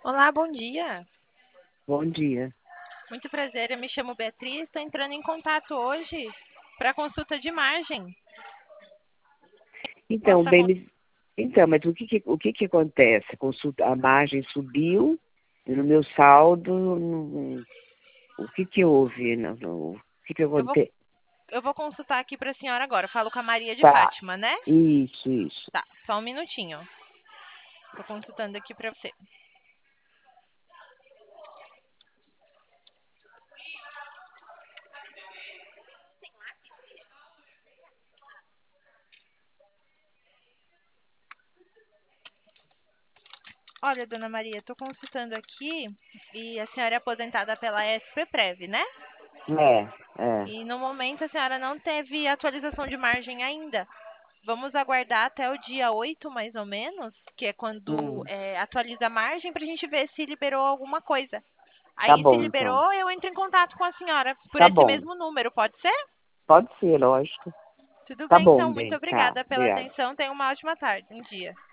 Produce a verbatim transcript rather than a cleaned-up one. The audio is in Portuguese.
Olá, bom dia. Bom dia. Muito prazer, eu me chamo Beatriz, estou entrando em contato hoje para consulta de margem. Posso Então, estar bem, con- me- então, mas o que que, o que que acontece? A consulta, a margem subiu e no meu saldo, não- o que que houve? Não, não, o que que eu vou, acontece? eu vou consultar aqui para a senhora agora. Falo com a Maria de Tá, Fátima, né? isso, isso. Tá, só um minutinho. Estou consultando aqui para você. Olha, dona Maria, estou consultando aqui e a senhora é aposentada pela S P Prev, né? É, é. E no momento a senhora não teve atualização de margem ainda. Vamos aguardar até o dia oito, mais ou menos, que é quando Hum, é, atualiza a margem, para a gente ver se liberou alguma coisa. tá Aí, se bom, então. liberou, eu entro em contato com a senhora por Tá esse bom. mesmo número, pode ser? Pode ser, lógico. Tudo Tá bem, bom, então. Muito bem. Tá, obrigada pela obrigada. atenção. Tenha uma ótima tarde, um dia.